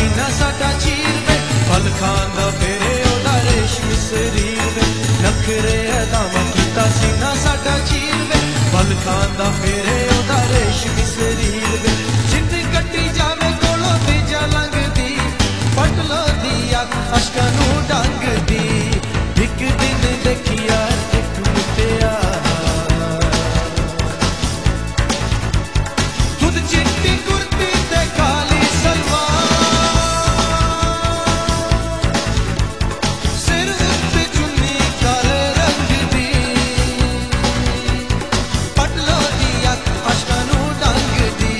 सीना साडा चीर वे, पल खांदा फेरे ओदा रेशमी शरीर वे, नखरे अदावां कीता सीना साडा चीर वे, पल खांदा फेरे ओदा रेशमी शरीर वे, जिंद कट्टी जावे कोलों तेजा लंघदी, पटलो दी अख अशकां नूं डंगदी, एक दिन देखिया एक मुटिया खुद चिट्टी कुर्ती ते काली सलवार, सिर उत्ते चुन्नी काले रंग दी, पटलो दी अख अशकां नूं डंगदी।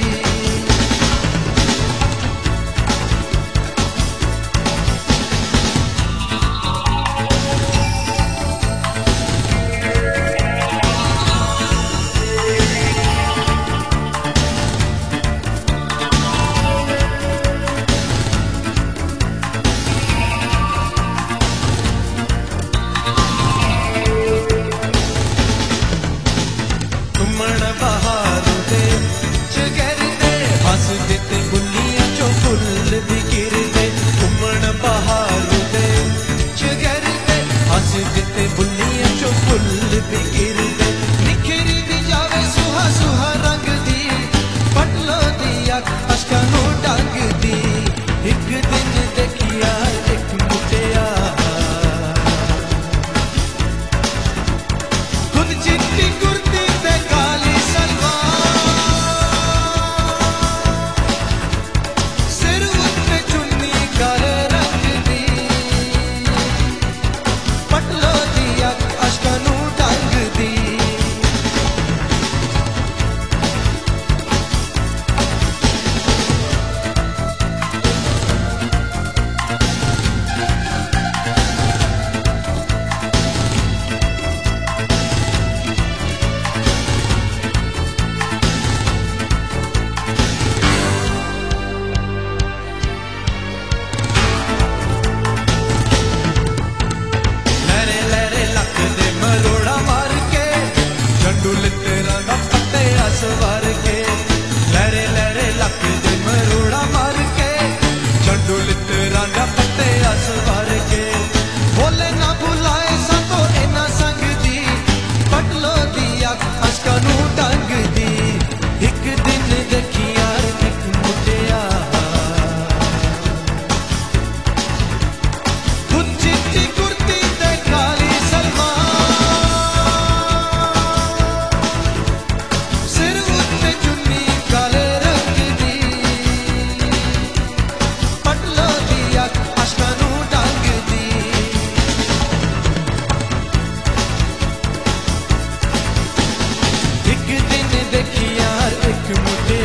घुमण बहारों दे चगरदे, हसदे ते बुल्लियां चो फुल भी गिरदे, घुमण बहारों दे चगरदे, हसदे ते बुल्लियां चो फुल भी गिरदे, निखरी भी जावे सुहा सुहा रंग दी, पटलो दी अख अशकां नूं डंगदी, एक दिन देखिया एक मुटिया खुद चिट्टी कुर्ती ते काली सलवार, सिर उत्ते चुन्नी काले रंग दी, पटलो दी अख अशकां नूं डंगदी। लहरे लहरे लक दे मरोड़ा मार के, झंडू लित्तरां दा पत्ते असवार के, लहरे लहरे लक दे मरोड़ा मार के, झंडू लित्तरां दा पत्ते असवार के, बोले ना भुलाए सातो इना संग दी, पटलो दी अख अशकां नूं डंगदी, एक दिन देखिया एक मुटिया खुद चिट्टी कुर्ती ते काली सलवार, सिर उत्ते चुन्नी काले रंग दी, पटलो दी अख अशकां नूं डंगदी। एक दिन देखिया एक मुटिया